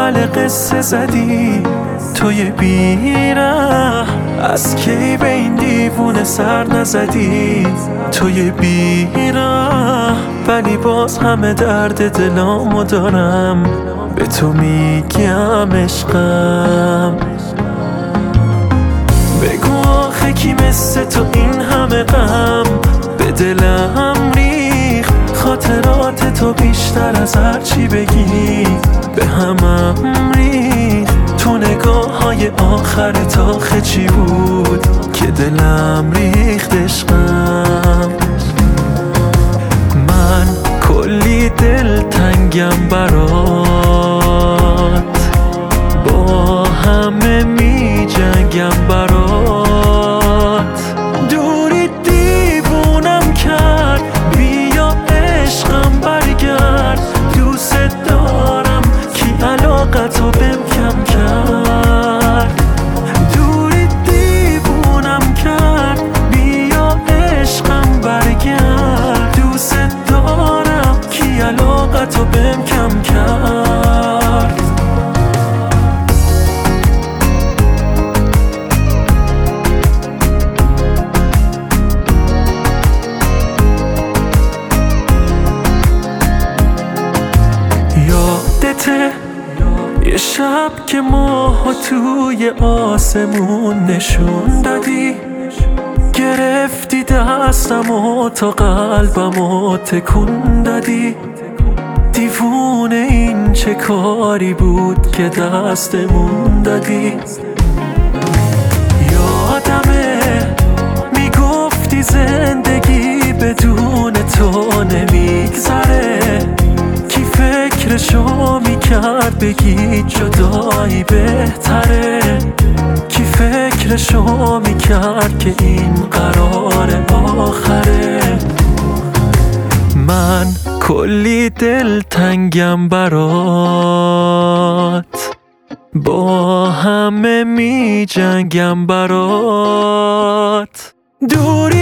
اول قصه زدی توی بیره، از کی به این دیوونه سر نزدی توی بیره، ولی باز همه درد دلامو دارم به تو میگم عشقم. بگو آخه کی مثل تو این همه غم به دلم ریخت، خاطرات تو بیشتر از هرچی بگی به همم ریخت، تو نگاه های آخر تا چی بود که دلم ریخت عشقم. من کلی دل تنگم برات، با همه می جنگم برات، دوری دیوونم کرد، بیا عشقم برگرد، دوست دارم کی علاقتو بهم کم کرد، دوری دیوونم کرد، بیا عشقم برگرد، دوست دارم کی علاقتو بهم کم کرد. یادته یه شب که ماها توی آسمون نشون دادی، گرفتی دستم و تا قلبم و تکون دادی، دیوونه این چه کاری بود که دستمون دادی. یادمه میگفتی زندگی بدون تو نمیگذره، کی فکرشو میکرد بگی جدایی بهتره، کی فکرشو میکرد که این قرار آخره. من کلی دل تنگم برات، با همه می جنگم برات، دوری